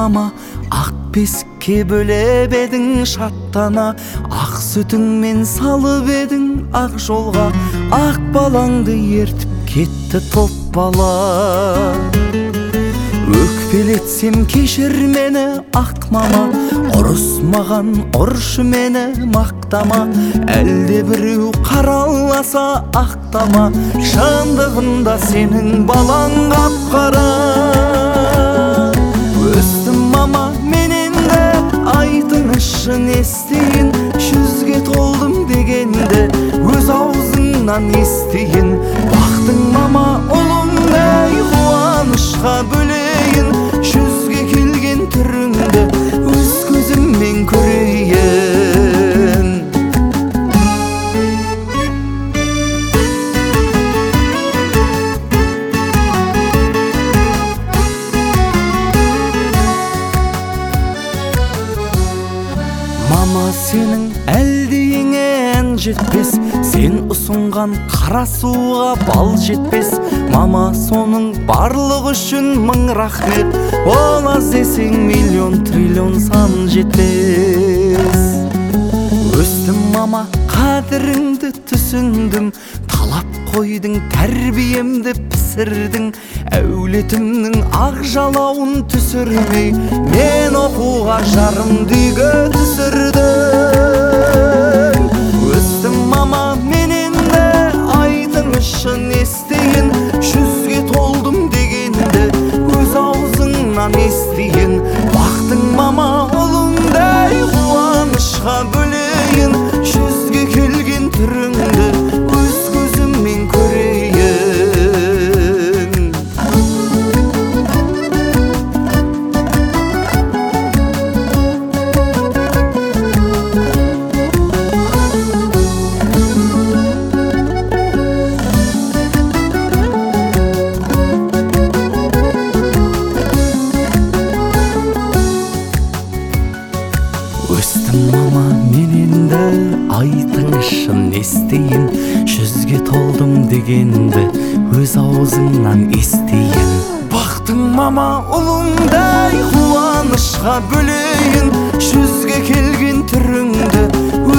мама, ақ бесікке бөлеп едің шаттана, ақ сүтіңмен салып едің ақ жолға, ақ балаңды ертіп кетті топ бала. Өкпелетсем кешір мені ақ мама, ұрысмаған ұршы мені мақтама, әлде біреу қараласа ақтама, шындығында сенің балаң қап-қара. Өстім мама мен енді, айтыңызшы не істейін, 100-ге толдым дегенді өз аузыңнан естейін. Бақтың мама ұлыңдай қуанышқа бөлейін, 100-ге келген түріңді өз көзіммен көрейін. Мама, сенің әлдейіңен жетпес, сен ұсынған қара суға бал жетпес. Мама, соның барлық үшін мың рахмет, ол аз десең миллион триллион сан жетпес. Өстім мама, қадіріңді түсіндім, талап қойдың, тәрбиемді пісірдің, әулетімнің ақ жалауын түсірмей мен оқуға жарымды үйге түсірдің. Өстім мама мен енді, айтыңызшы не істейін, 100-ге толдым дегенді өз аузыңнан естейін. Бақтың мама ұлыңдай қуанышқа бөлейін, 100-ге келген түріңді өз көзіммен көрейін. Өстім мама мен енді, айтыңызшы не істейін, 100-ге толдым дегенді өз аузыңнан естейін. Бақтың мама ұлыңдай қуанышқа бөлейін, 100-ге келген түріңді